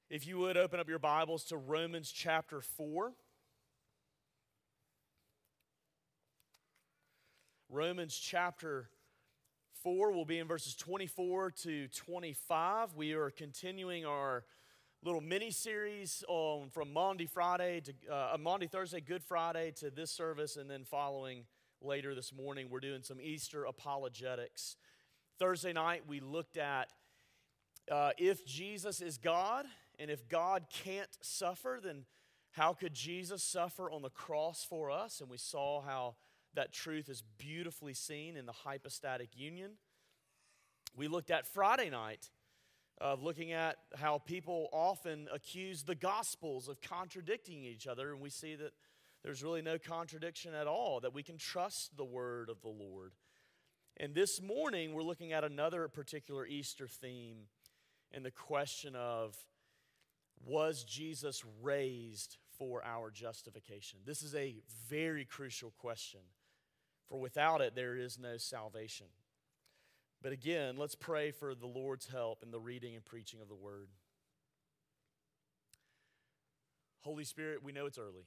If you would open up your Bibles to Romans chapter 4. Romans chapter 4 will be in verses 24 to 25. We are continuing our little mini-series from Maundy Thursday, Good Friday to this service, and then following later this morning, we're doing some Easter apologetics. Thursday night, we looked at if Jesus is God, and if God can't suffer, then how could Jesus suffer on the cross for us? And we saw how that truth is beautifully seen in the hypostatic union. We looked at Friday night of looking at how people often accuse the Gospels of contradicting each other, and we see that there's really no contradiction at all, that we can trust the word of the Lord. And this morning, we're looking at another particular Easter theme and the question of, was Jesus raised for our justification? This is a very crucial question, for without it, there is no salvation. But again, let's pray for the Lord's help in the reading and preaching of the Word. Holy Spirit, we know it's early.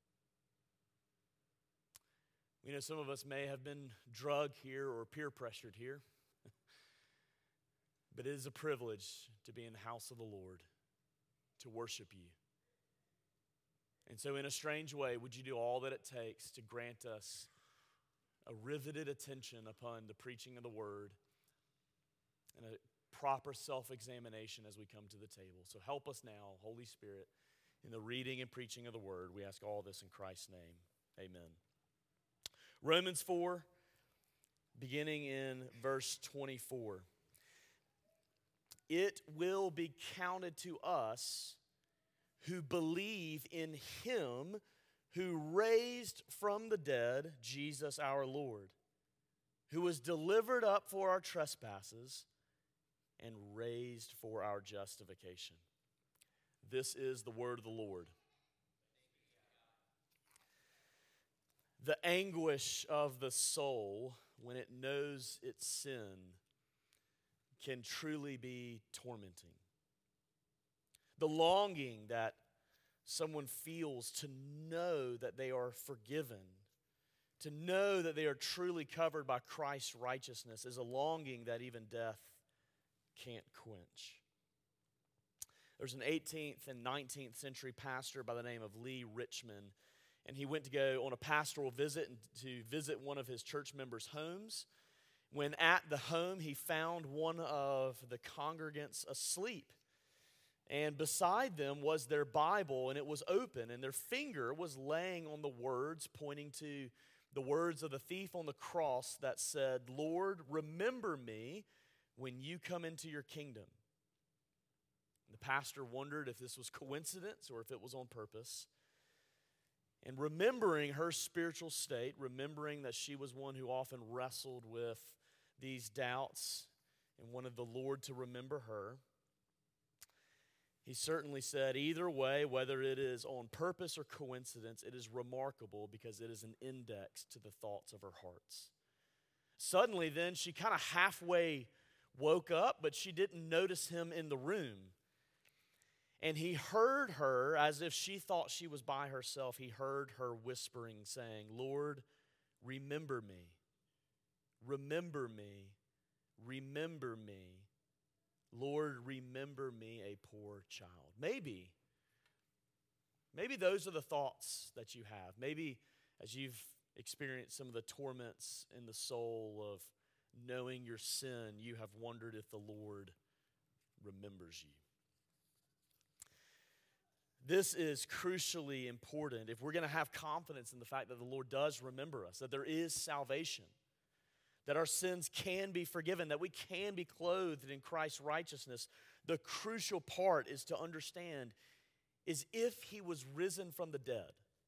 We know some of us may have been drugged here or peer pressured here, but it is a privilege to be in the house of the Lord, to worship you. And so in a strange way, would you do all that it takes to grant us a riveted attention upon the preaching of the word and a proper self-examination as we come to the table. So help us now, Holy Spirit, in the reading and preaching of the word. We ask all this in Christ's name. Amen. Romans 4, beginning in verse 24. It will be counted to us who believe in him who raised from the dead Jesus our Lord, who was delivered up for our trespasses and raised for our justification. This is the word of the Lord. The anguish of the soul when it knows its sin can truly be tormenting. The longing that someone feels to know that they are forgiven, to know that they are truly covered by Christ's righteousness, is a longing that even death can't quench. There's an 18th and 19th century pastor by the name of Lee Richmond, and he went to go on a pastoral visit and to visit one of his church members' homes. When at the home, he found one of the congregants asleep. And beside them was their Bible, and it was open, and their finger was laying on the words, pointing to the words of the thief on the cross that said, "Lord, remember me when you come into your kingdom." The pastor wondered if this was coincidence or if it was on purpose. And remembering her spiritual state, remembering that she was one who often wrestled with these doubts and wanted the Lord to remember her, he certainly said, either way, whether it is on purpose or coincidence, it is remarkable because it is an index to the thoughts of her hearts. Suddenly then, she kind of halfway woke up, but she didn't notice him in the room. And he heard her, as if she thought she was by herself, he heard her whispering, saying, "Lord, remember me. Remember me. Remember me. Lord, remember me, a poor child." Maybe those are the thoughts that you have. Maybe as you've experienced some of the torments in the soul of knowing your sin, you have wondered if the Lord remembers you. This is crucially important if we're going to have confidence in the fact that the Lord does remember us, that there is salvation, that our sins can be forgiven, that we can be clothed in Christ's righteousness. The crucial part is to understand is if he was risen from the dead.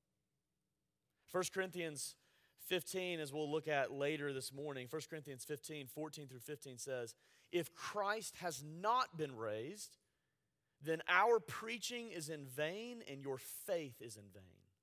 1 Corinthians 15, as we'll look at later this morning, 1 Corinthians 15, 14 through 15 says, if Christ has not been raised, then our preaching is in vain and your faith is in vain.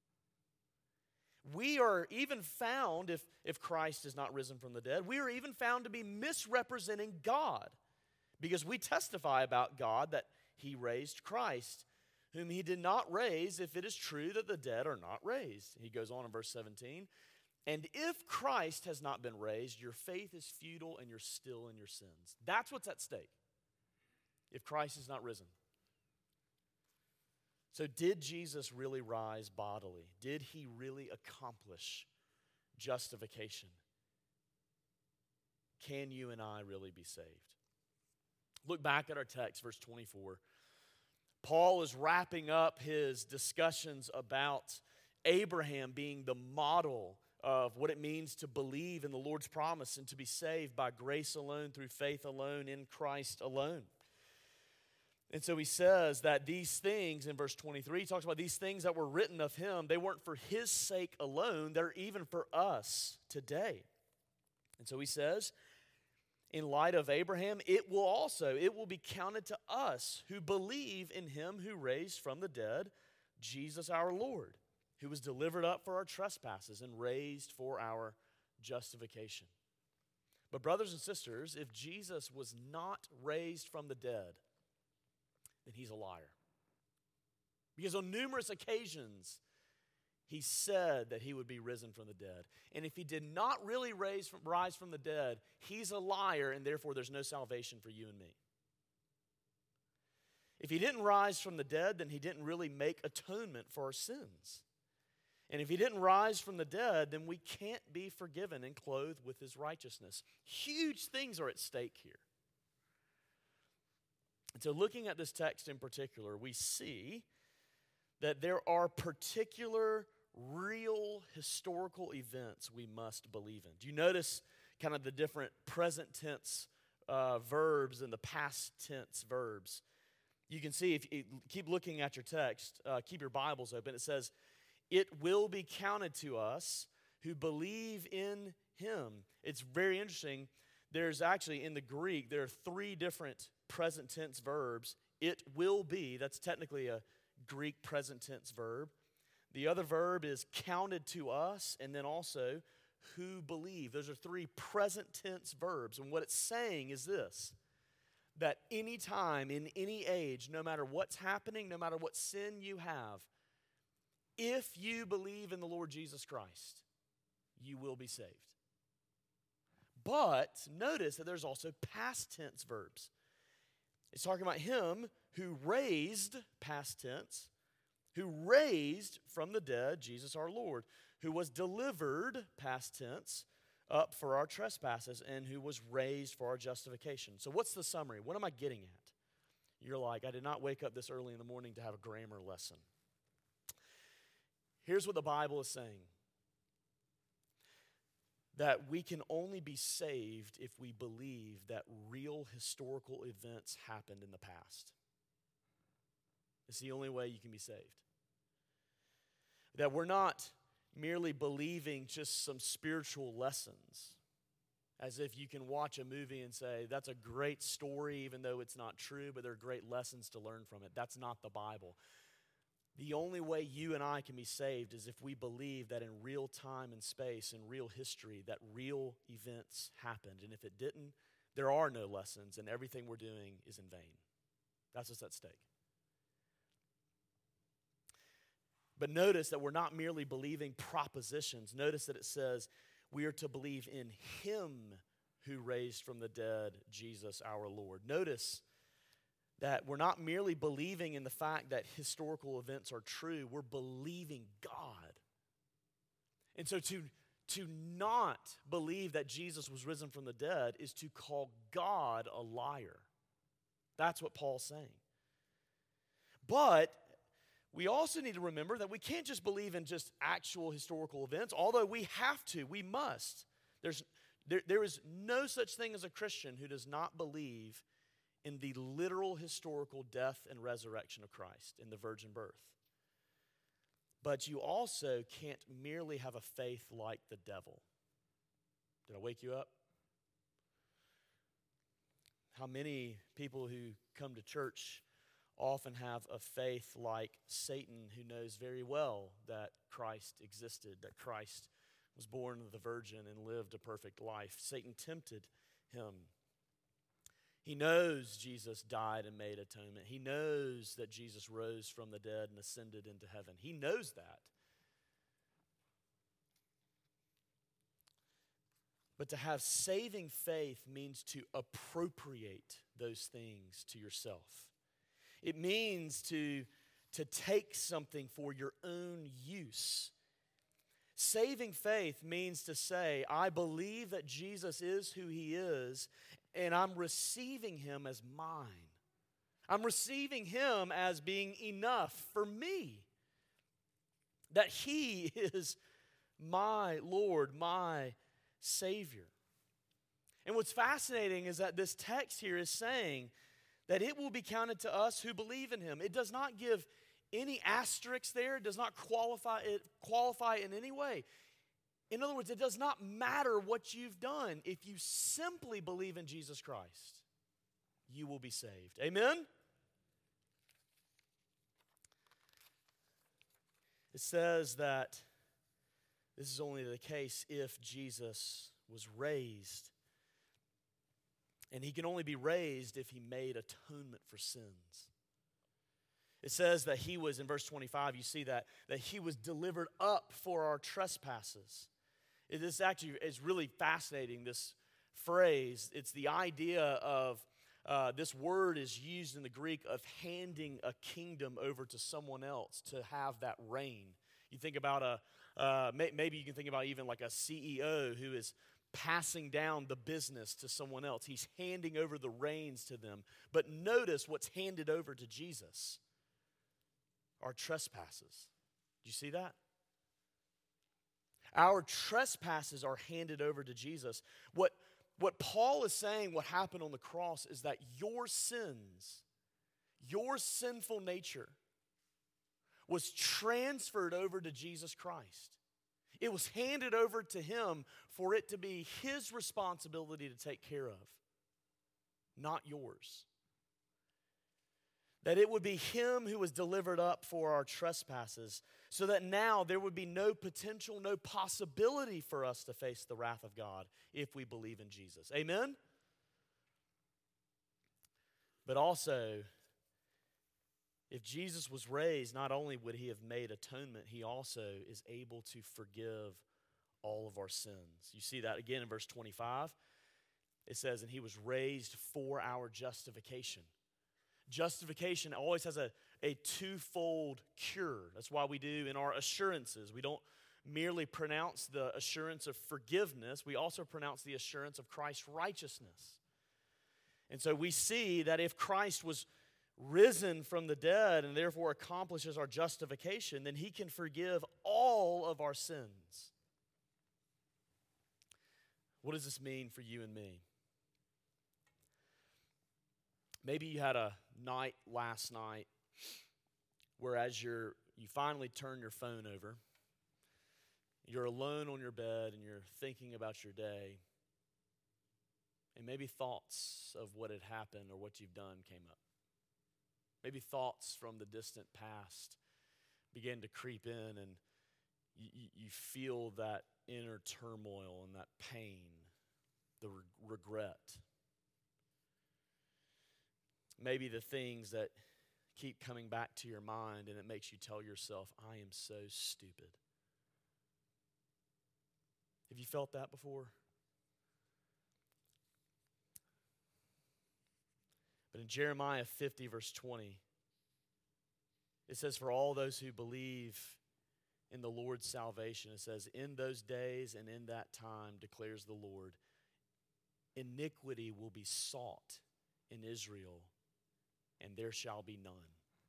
We are even found, if Christ is not risen from the dead, we are even found to be misrepresenting God because we testify about God that he raised Christ, whom he did not raise, if it is true that the dead are not raised. He goes on in verse 17. And if Christ has not been raised, your faith is futile and you're still in your sins. That's what's at stake if Christ is not risen. So did Jesus really rise bodily? Did he really accomplish justification? Can you and I really be saved? Look back at our text, verse 24. Paul is wrapping up his discussions about Abraham being the model of what it means to believe in the Lord's promise and to be saved by grace alone, through faith alone, in Christ alone. And so he says that these things, in verse 23, he talks about these things that were written of him, they weren't for his sake alone, they're even for us today. And so he says, in light of Abraham, it will be counted to us who believe in him who raised from the dead Jesus our Lord, who was delivered up for our trespasses and raised for our justification. But brothers and sisters, if Jesus was not raised from the dead, then he's a liar. Because on numerous occasions, he said that he would be risen from the dead. And if he did not really rise from the dead, he's a liar, and therefore there's no salvation for you and me. If he didn't rise from the dead, then he didn't really make atonement for our sins. And if he didn't rise from the dead, then we can't be forgiven and clothed with his righteousness. Huge things are at stake here. And so looking at this text in particular, we see that there are particular real historical events we must believe in. Do you notice kind of the different present tense verbs and the past tense verbs? You can see, if you keep looking at your text, keep your Bibles open, it says, it will be counted to us who believe in him. It's very interesting. There's actually, in the Greek, there are 3 different present tense verbs. It will be, that's technically a Greek present tense verb. The other verb is counted to us, and then also who believe. Those are 3 present tense verbs. And what it's saying is this, that any time, in any age, no matter what's happening, no matter what sin you have, if you believe in the Lord Jesus Christ, you will be saved. But notice that there's also past tense verbs. It's talking about him who raised, past tense, who raised from the dead Jesus our Lord, who was delivered, past tense, up for our trespasses, and who was raised for our justification. So what's the summary? What am I getting at? You're like, I did not wake up this early in the morning to have a grammar lesson. Here's what the Bible is saying. That we can only be saved if we believe that real historical events happened in the past. It's the only way you can be saved. That we're not merely believing just some spiritual lessons, as if you can watch a movie and say, that's a great story, even though it's not true, but there are great lessons to learn from it. That's not the Bible. The only way you and I can be saved is if we believe that in real time and space, in real history, that real events happened. And if it didn't, there are no lessons, and everything we're doing is in vain. That's what's at stake. But notice that we're not merely believing propositions. Notice that it says we are to believe in him who raised from the dead Jesus our Lord. Notice that we're not merely believing in the fact that historical events are true, we're believing God. And so to not believe that Jesus was risen from the dead is to call God a liar. That's what Paul's saying. But we also need to remember that we can't just believe in just actual historical events, although we have to, we must. There is no such thing as a Christian who does not believe in the literal historical death and resurrection of Christ, in the virgin birth. But you also can't merely have a faith like the devil. Did I wake you up? How many people who come to church often have a faith like Satan, who knows very well that Christ existed, that Christ was born of the virgin and lived a perfect life. Satan tempted him. He knows Jesus died and made atonement. He knows that Jesus rose from the dead and ascended into heaven. He knows that. But to have saving faith means to appropriate those things to yourself. It means to take something for your own use. Saving faith means to say, I believe that Jesus is who he is, and I'm receiving him as mine. I'm receiving him as being enough for me. That he is my Lord, my Savior. And what's fascinating is that this text here is saying that it will be counted to us who believe in him. It does not give any asterisks there. It does not qualify in any way. In other words, it does not matter what you've done. If you simply believe in Jesus Christ, you will be saved. Amen? It says that this is only the case if Jesus was raised. And he can only be raised if he made atonement for sins. It says that he was, in verse 25, you see that he was delivered up for our trespasses. This actually is really fascinating, this phrase. It's the idea of, this word is used in the Greek of handing a kingdom over to someone else to have that reign. You think about maybe you can think about even like a CEO who is passing down the business to someone else. He's handing over the reins to them. But notice what's handed over to Jesus. Our trespasses. Do you see that? Our trespasses are handed over to Jesus. What Paul is saying, what happened on the cross, is that your sins, your sinful nature, was transferred over to Jesus Christ. It was handed over to him for it to be his responsibility to take care of, not yours. That it would be him who was delivered up for our trespasses, so that now there would be no potential, no possibility for us to face the wrath of God if we believe in Jesus. Amen? But also, if Jesus was raised, not only would he have made atonement, he also is able to forgive all of our sins. You see that again in verse 25. It says, and he was raised for our justification. Justification always has a twofold cure. That's why we do in our assurances. We don't merely pronounce the assurance of forgiveness. We also pronounce the assurance of Christ's righteousness. And so we see that if Christ was risen from the dead and therefore accomplishes our justification, then he can forgive all of our sins. What does this mean for you and me? Maybe you had a night last night where as you finally turn your phone over, you're alone on your bed and you're thinking about your day, and maybe thoughts of what had happened or what you've done came up. Maybe thoughts from the distant past began to creep in, and you feel that inner turmoil and that pain, the regret. Maybe the things that keep coming back to your mind, and it makes you tell yourself, I am so stupid. Have you felt that before? But in Jeremiah 50, verse 20, it says, for all those who believe in the Lord's salvation, it says, in those days and in that time, declares the Lord, iniquity will be sought in Israel, and there shall be none.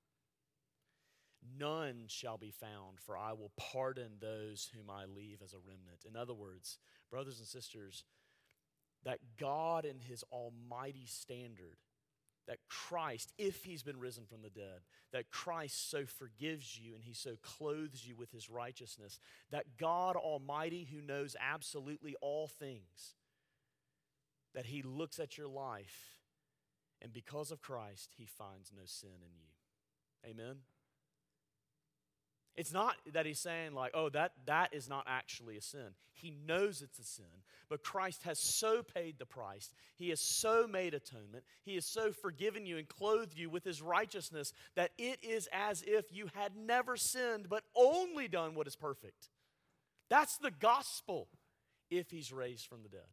None shall be found, for I will pardon those whom I leave as a remnant. In other words, brothers and sisters, that God in his almighty standard, that Christ, if he's been risen from the dead, that Christ so forgives you and he so clothes you with his righteousness, that God Almighty, who knows absolutely all things, that he looks at your life, and because of Christ, he finds no sin in you. Amen? It's not that he's saying like, oh, that is not actually a sin. He knows it's a sin, but Christ has so paid the price. He has so made atonement. He has so forgiven you and clothed you with his righteousness that it is as if you had never sinned, but only done what is perfect. That's the gospel if he's raised from the dead.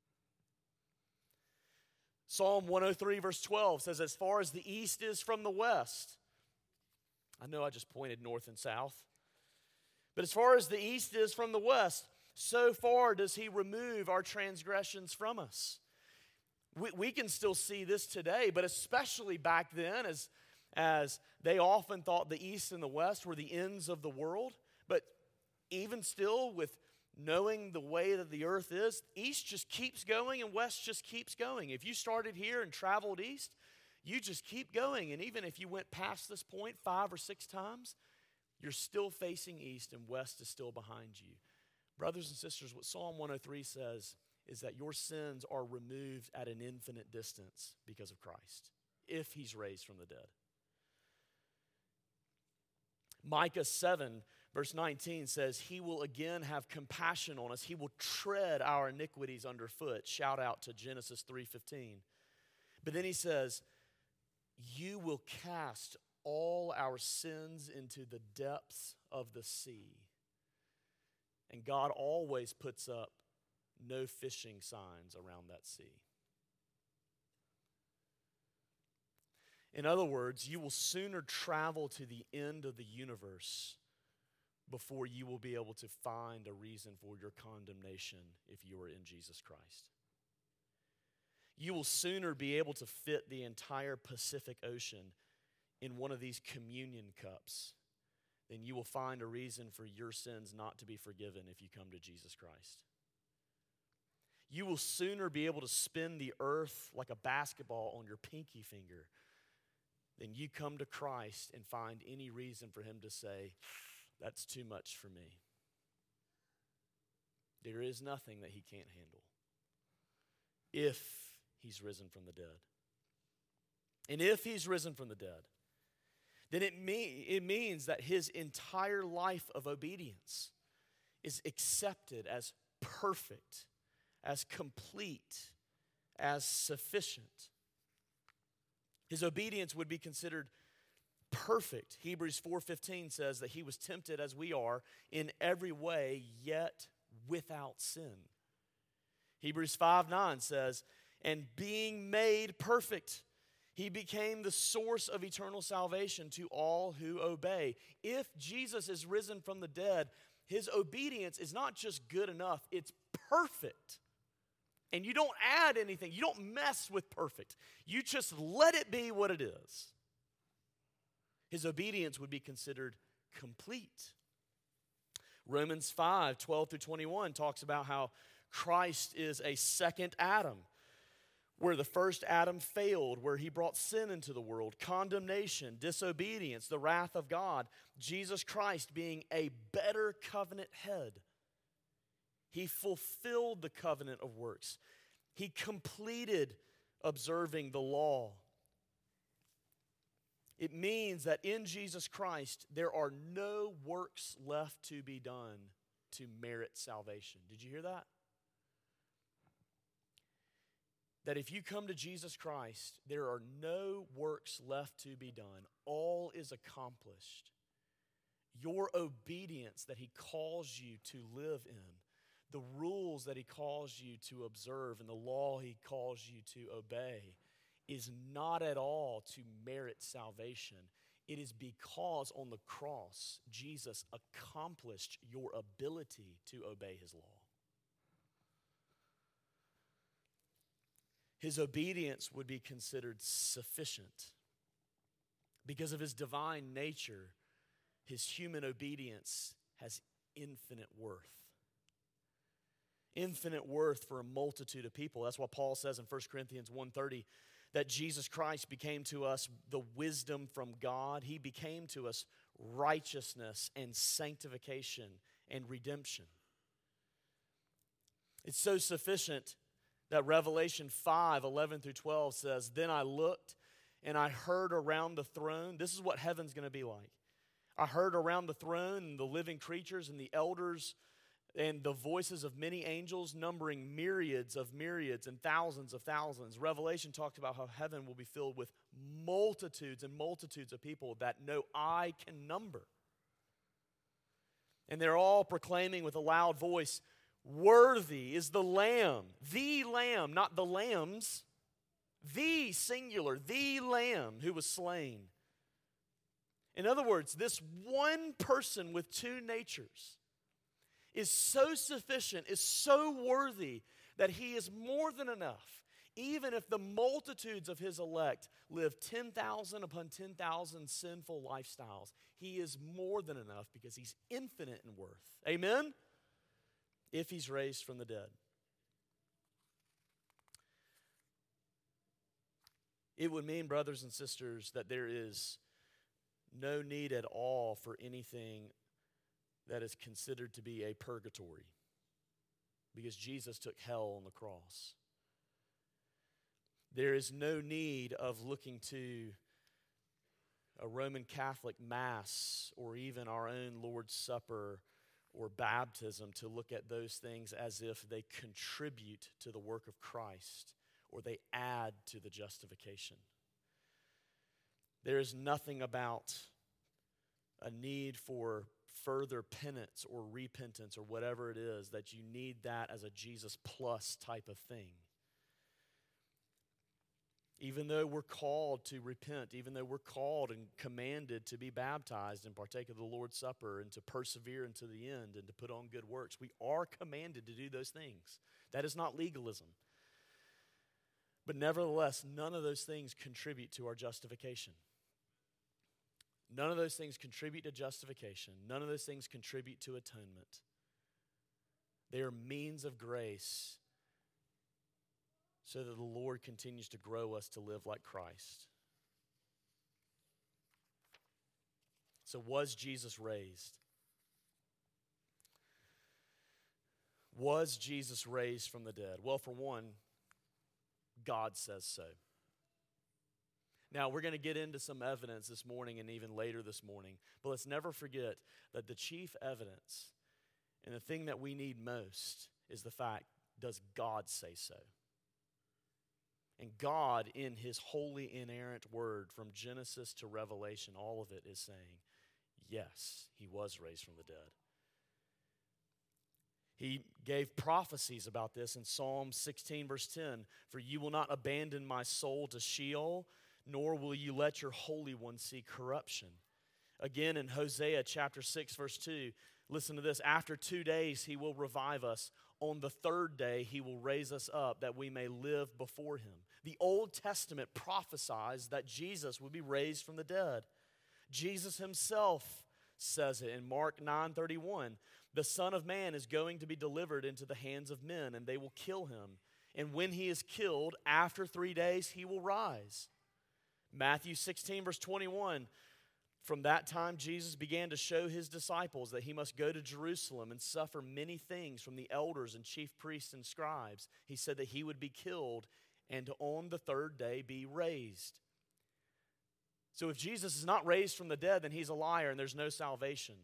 Psalm 103 verse 12 says, as far as the east is from the west. I know I just pointed north and south. But as far as the east is from the west, so far does he remove our transgressions from us. We can still see this today, but especially back then as they often thought the east and the west were the ends of the world. But even still, with knowing the way that the earth is, east just keeps going and west just keeps going. If you started here and traveled east, you just keep going. And even if you went past this point 5 or 6 times, you're still facing east and west is still behind you. Brothers and sisters, what Psalm 103 says is that your sins are removed at an infinite distance because of Christ, if he's raised from the dead. Micah 7 verse 19 says, he will again have compassion on us. He will tread our iniquities underfoot. Shout out to Genesis 3:15. But then he says, you will cast all our sins into the depths of the sea. And God always puts up no fishing signs around that sea. In other words, you will sooner travel to the end of the universe before you will be able to find a reason for your condemnation if you are in Jesus Christ. You will sooner be able to fit the entire Pacific Ocean in one of these communion cups than you will find a reason for your sins not to be forgiven if you come to Jesus Christ. You will sooner be able to spin the earth like a basketball on your pinky finger than you come to Christ and find any reason for him to say, that's too much for me. There is nothing that he can't handle if he's risen from the dead. And if he's risen from the dead, then it means that his entire life of obedience is accepted as perfect, as complete, as sufficient. His obedience would be considered perfect. Hebrews 4:15 says that he was tempted as we are in every way, yet without sin. Hebrews 5:9 says, and being made perfect, he became the source of eternal salvation to all who obey. If Jesus is risen from the dead, his obedience is not just good enough, it's perfect. And you don't add anything. You don't mess with perfect. You just let it be what it is. His obedience would be considered complete. Romans 5:12-21 talks about how Christ is a second Adam, where the first Adam failed, where he brought sin into the world, condemnation, disobedience, the wrath of God. Jesus Christ being a better covenant head. He fulfilled the covenant of works. He completed observing the law. It means that in Jesus Christ, there are no works left to be done to merit salvation. Did you hear that? That if you come to Jesus Christ, there are no works left to be done. All is accomplished. Your obedience that he calls you to live in, the rules that he calls you to observe, and the law he calls you to obey, is not at all to merit salvation. It is because on the cross, Jesus accomplished your ability to obey his law. His obedience would be considered sufficient. Because of his divine nature, his human obedience has infinite worth. Infinite worth for a multitude of people. That's what Paul says in 1 Corinthians 1:30, that Jesus Christ became to us the wisdom from God. He became to us righteousness and sanctification and redemption. It's so sufficient that Revelation 5:11-12 says, then I looked and I heard around the throne. This is what heaven's going to be like. I heard around the throne and the living creatures and the elders and the voices of many angels numbering myriads and thousands of thousands. Revelation talks about how heaven will be filled with multitudes and multitudes of people that no eye can number. And they're all proclaiming with a loud voice, "Worthy is the Lamb," not the lambs, the singular, the Lamb who was slain. In other words, this one person with two natures is so sufficient, is so worthy that he is more than enough. Even if the multitudes of his elect live 10,000 upon 10,000 sinful lifestyles, he is more than enough because he's infinite in worth. Amen? If he's raised from the dead. It would mean, brothers and sisters, that there is no need at all for anything that is considered to be a purgatory, because Jesus took hell on the cross. There is no need of looking to a Roman Catholic Mass or even our own Lord's Supper or baptism to look at those things as if they contribute to the work of Christ or they add to the justification. There is nothing about a need for further penance or repentance or whatever it is that you need that as a Jesus plus type of thing. Even though we're called to repent, even though we're called and commanded to be baptized and partake of the Lord's Supper and to persevere unto the end and to put on good works, we are commanded to do those things. That is not legalism. But nevertheless, none of those things contribute to our justification. None of those things contribute to justification. None of those things contribute to atonement. They are means of grace so that the Lord continues to grow us to live like Christ. So was Jesus raised? Was Jesus raised from the dead? Well, for one, God says so. Now, we're going to get into some evidence this morning and even later this morning, but let's never forget that the chief evidence and the thing that we need most is the fact, does God say so? And God, in His holy, inerrant word, from Genesis to Revelation, all of it is saying, yes, He was raised from the dead. He gave prophecies about this in Psalm 16, verse 10. For you will not abandon my soul to Sheol, nor will you let your Holy One see corruption. Again, in Hosea chapter 6, verse 2, listen to this. After 2 days he will revive us. On the third day he will raise us up that we may live before him. The Old Testament prophesies that Jesus would be raised from the dead. Jesus himself says it in Mark 9:31. The Son of Man is going to be delivered into the hands of men, and they will kill him. And when he is killed, after 3 days he will rise. Matthew 16, verse 21. From that time, Jesus began to show his disciples that he must go to Jerusalem and suffer many things from the elders and chief priests and scribes. He said that he would be killed and on the third day be raised. So if Jesus is not raised from the dead, then he's a liar and there's no salvation.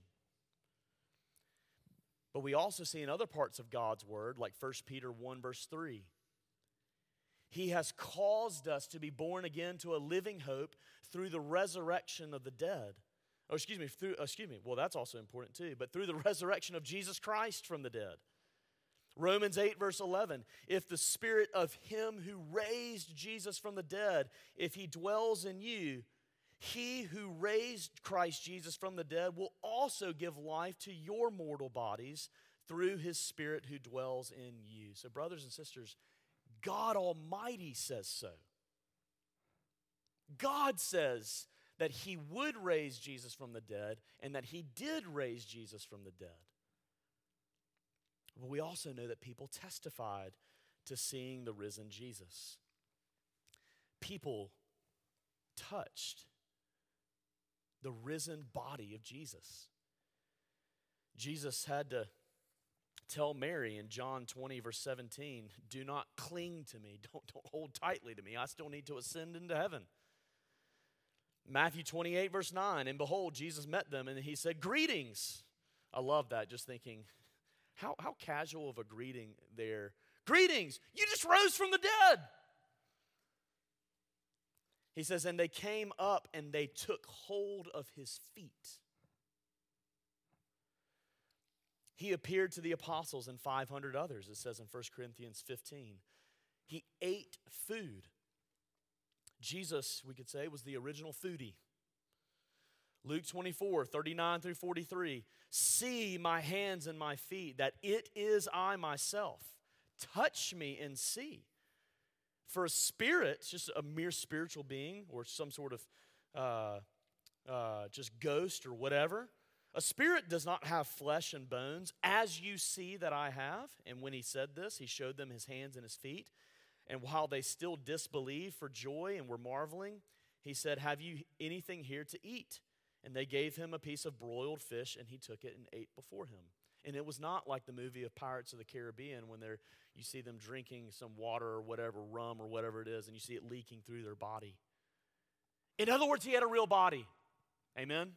But we also see in other parts of God's word, like 1 Peter 1, verse 3, he has caused us to be born again to a living hope through the resurrection of the dead. Well, that's also important too. But through the resurrection of Jesus Christ from the dead. Romans 8, verse 11. If the spirit of him who raised Jesus from the dead, if he dwells in you, he who raised Christ Jesus from the dead will also give life to your mortal bodies through his Spirit who dwells in you. So, brothers and sisters, God Almighty says so. God says that he would raise Jesus from the dead and that he did raise Jesus from the dead. But we also know that people testified to seeing the risen Jesus. People touched the risen body of Jesus. Jesus had to tell Mary in John 20, verse 17, do not cling to me, don't hold tightly to me. I still need to ascend into heaven. Matthew 28, verse 9, and behold, Jesus met them, and he said, greetings. I love that, just thinking, how casual of a greeting there. Greetings, you just rose from the dead. He says, and they came up and they took hold of his feet. He appeared to the apostles and 500 others, it says in 1 Corinthians 15. He ate food. Jesus, we could say, was the original foodie. Luke 24, 39 through 43. See my hands and my feet, that it is I myself. Touch me and see. For a spirit, just a mere spiritual being or some sort of just ghost or whatever, a spirit does not have flesh and bones, as you see that I have. And when he said this, he showed them his hands and his feet. And while they still disbelieved for joy and were marveling, he said, have you anything here to eat? And they gave him a piece of broiled fish, and he took it and ate before him. And it was not like the movie of Pirates of the Caribbean when you see them drinking some water or whatever, rum or whatever it is, and you see it leaking through their body. In other words, he had a real body. Amen?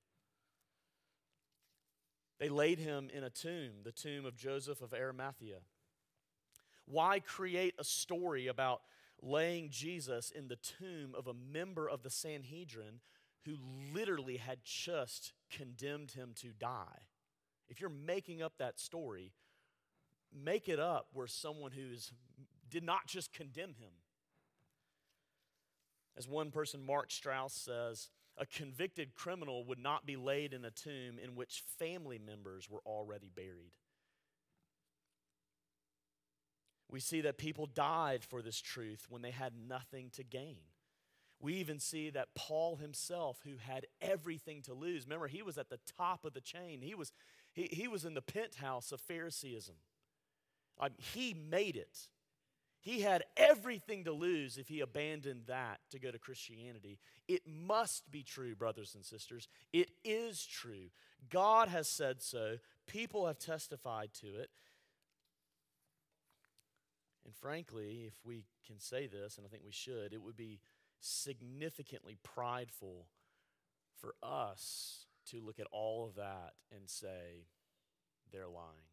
They laid him in a tomb, the tomb of Joseph of Arimathea. Why create a story about laying Jesus in the tomb of a member of the Sanhedrin who literally had just condemned him to die? If you're making up that story, make it up where someone did not just condemn him. As one person, Mark Strauss, says, a convicted criminal would not be laid in a tomb in which family members were already buried. We see that people died for this truth when they had nothing to gain. We even see that Paul himself, who had everything to lose, remember, he was at the top of the chain. He was in the penthouse of Phariseeism. He made it. He had everything to lose if he abandoned that to go to Christianity. It must be true, brothers and sisters. It is true. God has said so. People have testified to it. And frankly, if we can say this, and I think we should, it would be significantly prideful for us to look at all of that and say, they're lying.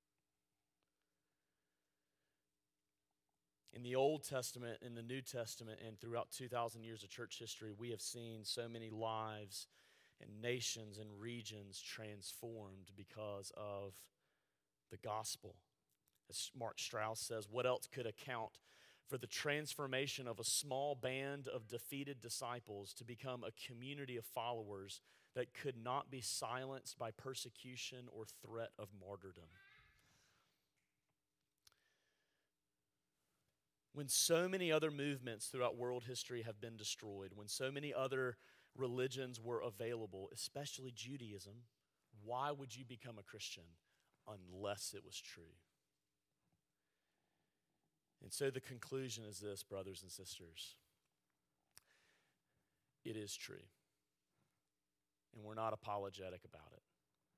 In the Old Testament, in the New Testament, and throughout 2,000 years of church history, we have seen so many lives and nations and regions transformed because of the gospel. As Mark Strauss says, what else could account for the transformation of a small band of defeated disciples to become a community of followers that could not be silenced by persecution or threat of martyrdom? When so many other movements throughout world history have been destroyed, when so many other religions were available, especially Judaism, why would you become a Christian unless it was true? And so the conclusion is this, brothers and sisters. It is true. And we're not apologetic about it.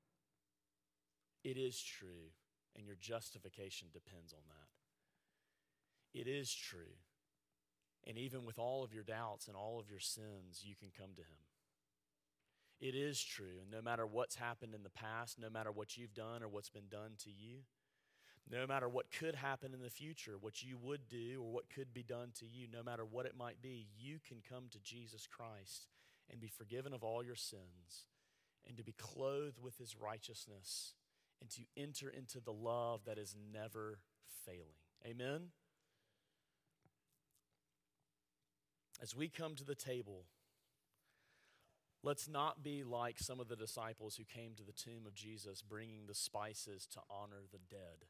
It is true, and your justification depends on that. It is true. And even with all of your doubts and all of your sins, you can come to him. It is true, and no matter what's happened in the past, no matter what you've done or what's been done to you, no matter what could happen in the future, what you would do or what could be done to you, no matter what it might be, you can come to Jesus Christ and be forgiven of all your sins and to be clothed with his righteousness and to enter into the love that is never failing. Amen? As we come to the table, let's not be like some of the disciples who came to the tomb of Jesus bringing the spices to honor the dead.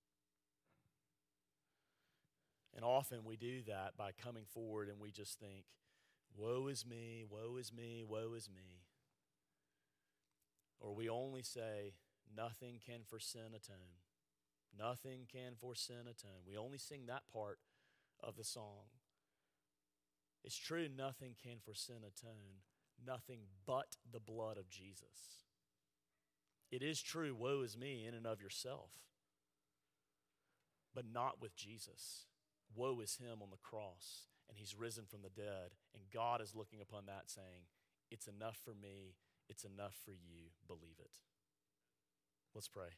And often we do that by coming forward and we just think, woe is me, woe is me, woe is me. Or we only say, nothing can for sin atone. Nothing can for sin atone. We only sing that part of the song. It's true, nothing can for sin atone. Nothing but the blood of Jesus. It is true, woe is me in and of yourself. But not with Jesus. Woe is him on the cross. and he's risen from the dead. And God is looking upon that saying, it's enough for me, it's enough for you, believe it. Let's pray.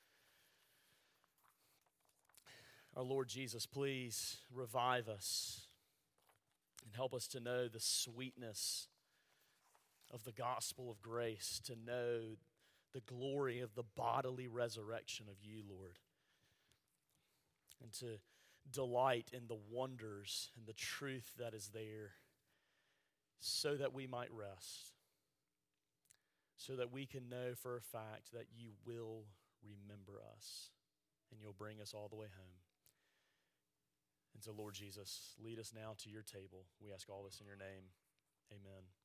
Our Lord Jesus, please revive us and help us to know the sweetness of the gospel of grace, to know the glory of the bodily resurrection of you, Lord, and to delight in the wonders and the truth that is there so that we might rest, so that we can know for a fact that you will remember us and you'll bring us all the way home. And so, Lord Jesus, lead us now to your table. We ask all this in your name. Amen.